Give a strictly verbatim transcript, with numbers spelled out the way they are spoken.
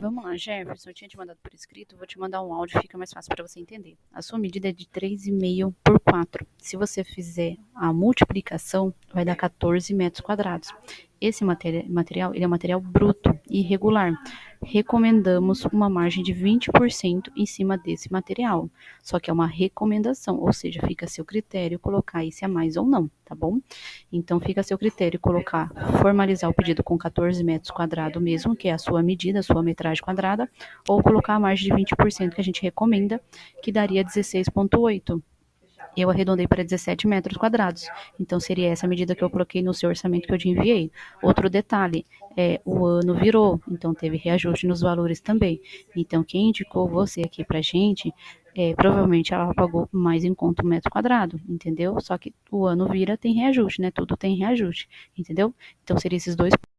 Vamos lá, Jefferson, eu tinha te mandado por escrito, vou te mandar um áudio, fica mais fácil para você entender. A sua medida é de três vírgula cinco por quatro. Se você fizer a multiplicação, vai dar quatorze metros quadrados. Esse material, ele é um material bruto, irregular. Recomendamos uma margem de vinte por cento em cima desse material. Só que é uma recomendação, ou seja, fica a seu critério colocar esse a mais ou não, tá bom? Então, fica a seu critério colocar, formalizar o pedido com quatorze metros quadrados mesmo, que é a sua medida, a sua metragem quadrada, ou colocar a margem de vinte por cento que a gente recomenda, que daria dezesseis vírgula oito. Eu arredondei para dezessete metros quadrados. Então, seria essa medida que eu coloquei no seu orçamento que eu te enviei. Outro detalhe, é, o ano virou, então teve reajuste nos valores também. Então, quem indicou você aqui para gente, é, provavelmente ela pagou mais em conta um metro quadrado, entendeu? Só que o ano vira, tem reajuste, né? Tudo tem reajuste, entendeu? Então, seriam esses dois